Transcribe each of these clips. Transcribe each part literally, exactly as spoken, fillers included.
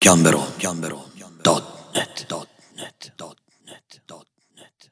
گمبرو گمبرو دات نت دات نت دات نت دات نت.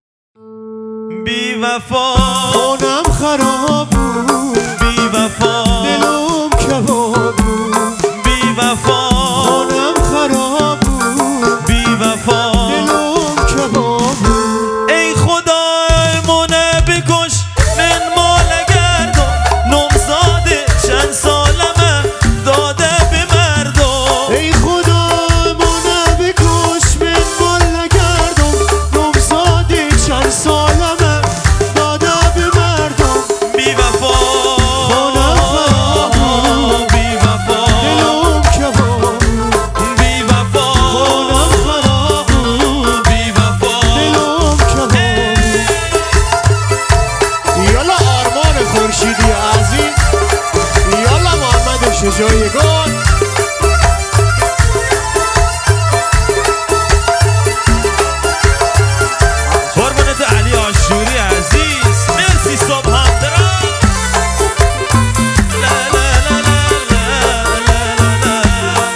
بی وفا خونم خراب بود، بی وفا دلم کباب بود. بی وفا خونم خراب بود، بی وفا دلم کباب بود. ای خدا منه بکش من مال گردم، نمزاده چند سالمه داده به مردم. ای خدا منه بکش من مال گردم، نمزاده چند سالمه داده به مردم. بی وفا خونم خراب بود، بی وفا دلم کباب بود. بی وفا خونم خراب بود، بی وفا دلم کباب بود. یالا آرمان خورشیدی عزیز، یالا محمد شجاعی گل. قربونت علی آشوری عزیز، مرسی صبح هم درم. لا لا لا لا لا لا لا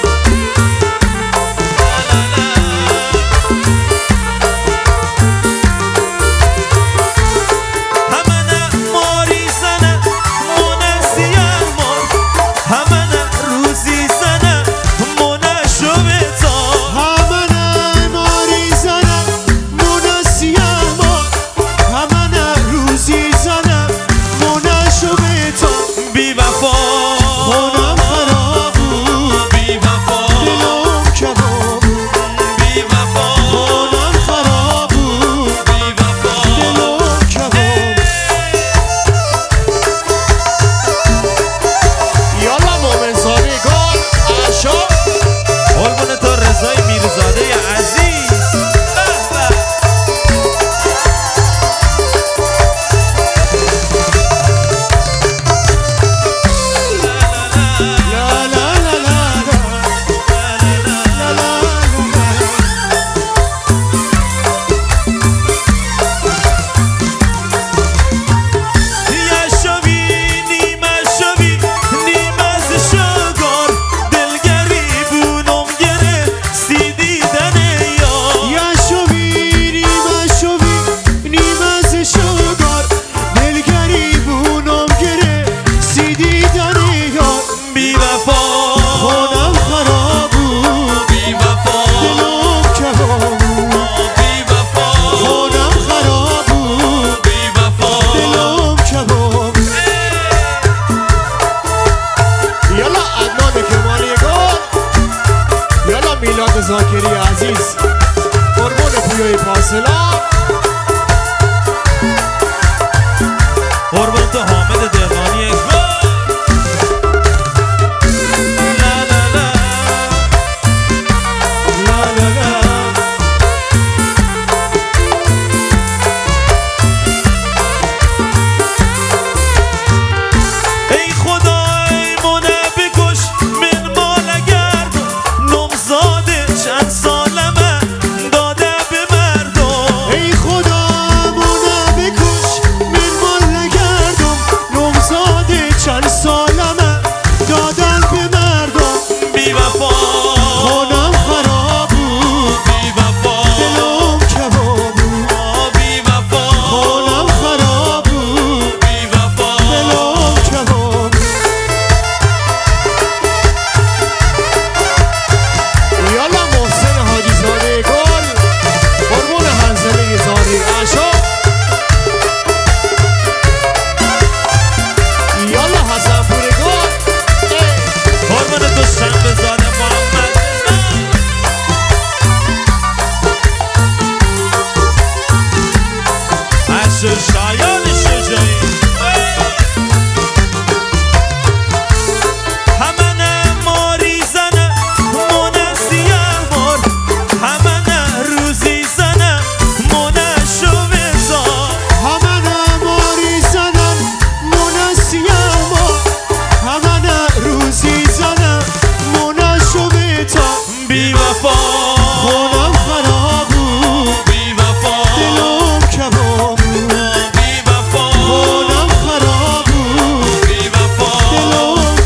همه ماری زنه مونه سیاه مار، همه روزی زنه مونه شویتا. همه ماری زنم مونه سیاه مار، همه روزی زنم مونه شبه تا. بی وفا خونم خراب بود، بی وفا دلم کباب بود. بی وفا خونم خراب بود، بی وفا دلم کباب. یالا مومن زاده گل عشا. قربون تو رضای میرزاده عزیز. به به. لا لا لا لا لا لا لا. یه شبی نیمه شبی نیمه از شگار، دلگری بونم گره سی دیدن یا. یا شوی نیمه شوی نیمه از شگار، دلگری بونم گره سی دیدن یار. بی وفا خونم خراب بود، بی وفا دلم کباب بود. بی وفا خونم خراب بود، بی وفا دلم کباب بود. یالا عدنان کمالی گل، یالا میلاد زاکری عزیز، قربون پویای فاصله.